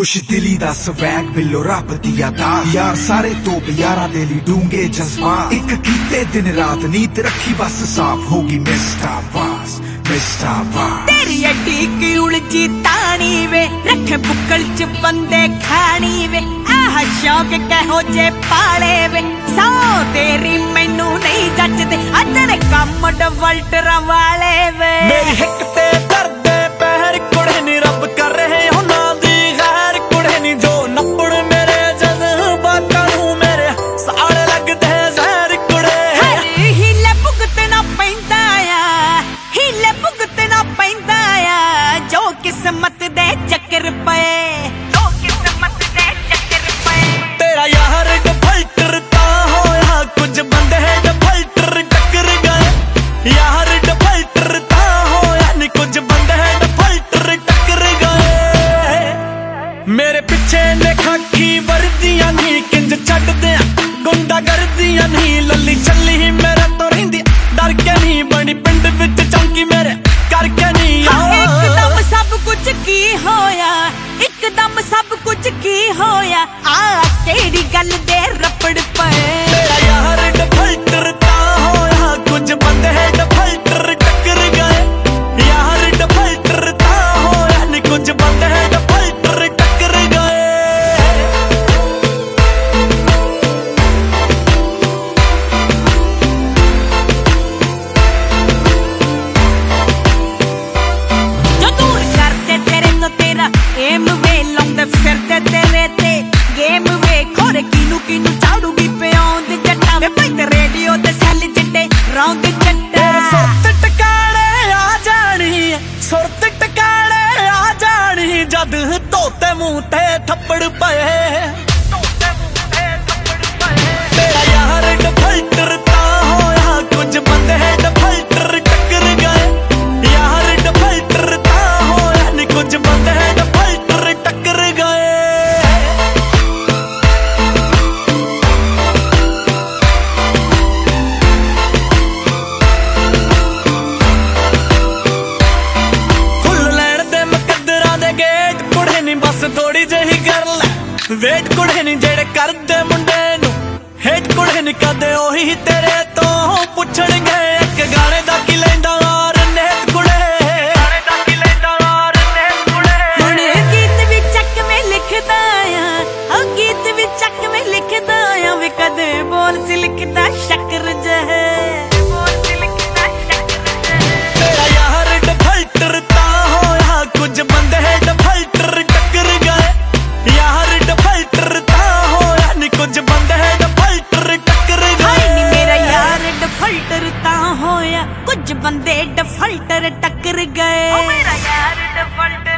खुश दिली दा स्वैग बिलो रब दिया दास यार सारे तोप यारा दे ली डूंगे जज्बात एक कीते दिन रात नीत रखी बस साफ होगी मिस्टर वास तेरी अड्डी की उलझी तानी वे रखे बुक्कल च बंदे खानी वे आह शौक कहो जे पाले वे सौ तेरी मैनू नहीं जचदे अदर कम डवल्टर वाले वे मेरी हिक ते दर्द पैर कुड़े नी रब कर रहे हो ना दी गैर कुड़े नी जो नपड़ मेरे जज्बातां नू मेरे साड़ लगदे जहर कुड़े हिले भुगतना पैंदा आ हिले भुगतना पैंदा आ जो किस्मत दे चक्कर पे जो किस्मत दे चक्कर पे तेरा यार डफल्टर ता होया कुछ बंदे डफल्टर टक्कर गए यार डफल्टर ता होया नी कुछ बंदे डफल्टर टक्कर गए मेरे पिछे ने खाकी वर्दियां नी किंज छड्ड दे गुंडा गर्दियां नी लल्ली चली मेरे तो रहिंदी डर के नी बनी पिंड विच चौंकी मेरे करके नी एकदम सब कुछ की होया एकदम सब कुछ की होया आ तेरी गल दे रपड़ पे तेरा यार डफल्टर ता होया कुछ बंदे डफल्टर टक्कर गए यार डफल्टर ता होया नी कुछ बंदे डफल्टर टक्कर गए एम वे लाउंदे फिरदे तेरे ते गेम वे खोरे किनू किनू चाड़ूगी प्याउंद जट्टा वे पैंदे रेडियो ते सैल चिट्टे रौंद जट्टा सुरत टकाले आ जानी सुरत टकाले आ जानी जद तोते मुंह ते थप्पड़ पए तेरा यार डफल्टर ता होया कुछ बंदे डफल्टर टक्कर गए यार डफल्टर ता होया नी कुछ बंदे टक्कर गए फुल लैण दे मुकद्दरां दे गेट कुड़े नी बस थोड़ी जही कर ले वेट कुड़े नी जेड़े कर दे मुंडे नू हेट कुड़े नी कदे ओही तेरे तो पुछणगे एक गाने दा की लैंदा और नेत कुड़े कदे बोल सी लिखदा शक्कर जह तेरा यार डफल्टर ता होया कुछ बंदे डफल्टर टक्कर गए यार डफल्टर ता होया नी कुछ बंदे डफल्टर टक्कर गए नी मेरा यार डफल्टर ता होया कुछ बंदे डफल्टर टक्कर गए ओ मेरा यार डफल्टर